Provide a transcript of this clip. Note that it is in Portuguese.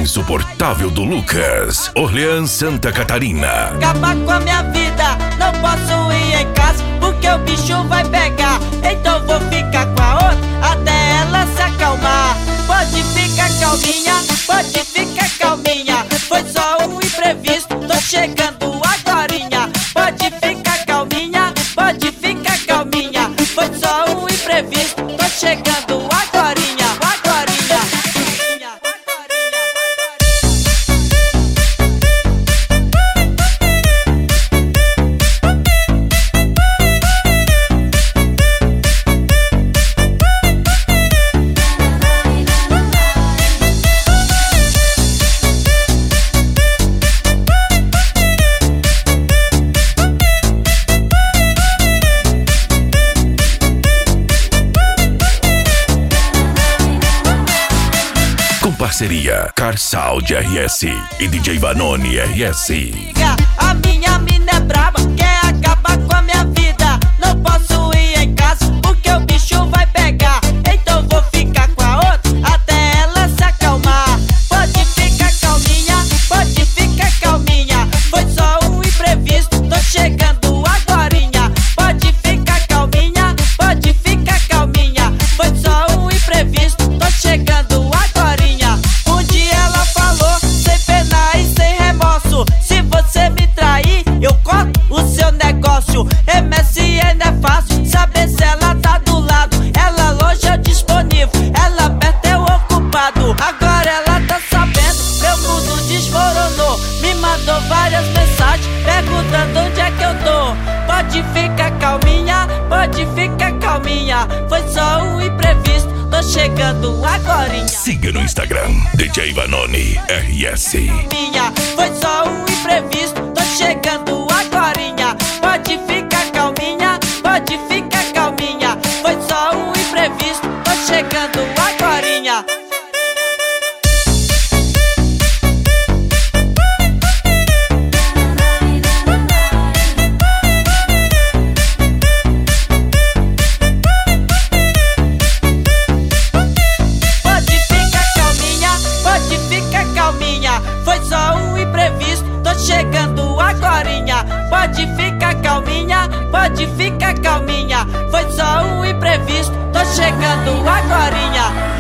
insuportável do Lucas, Orleans, Santa Catarina. Acabar com a minha vida, não posso ir em casa porque o bicho vai pegar. Então vou ficar com a outra até ela se acalmar. Pode ficar calminha, pode ficar calminha. Foi só um imprevisto, tô chegando agorinha. Pode ficar calminha, pode ficar calminha. Foi só um imprevisto, tô chegando agorinha, agorinha. Parceria Car Sound RS e DJ Vanoni RS. A minha mina é braba, quer acabar com a minha vida. Não posso ir em casa porque o bicho vai pegar. Então vou ficar com a outra até ela se acalmar. Pode ficar calminha, pode ficar calminha. Foi só um imprevisto, tô chegando agorinha. Pode ficar calminha, pode ficar calminha. Foi só um imprevisto, tô chegando agorinha. Um dia ela falou, sem pena e sem remorso: se você me trair, eu corto o seu negócio. MSN é fácil, saber se ela tá do lado. Ela longe é disponível, ela perto é o ocupado. Agora ela tá sabendo, meu mundo desmoronou. Me mandou várias mensagens perguntando onde é que eu tô. Pode ficar calminha, pode ficar calminha. Foi só um imprevisto, tô chegando agorinha. Siga no Instagram, DJ Vanoni RS. Minha, foi só um imprevisto, tô chegando agorinha. Pode ficar calminha, pode ficar calminha. Foi só um imprevisto, tô chegando agorinha. Pode ficar calminha, pode ficar calminha. Foi só um imprevisto, tô chegando agorinha. Pode ficar calminha, pode ficar calminha. Foi só um imprevisto, tô chegando agorinha.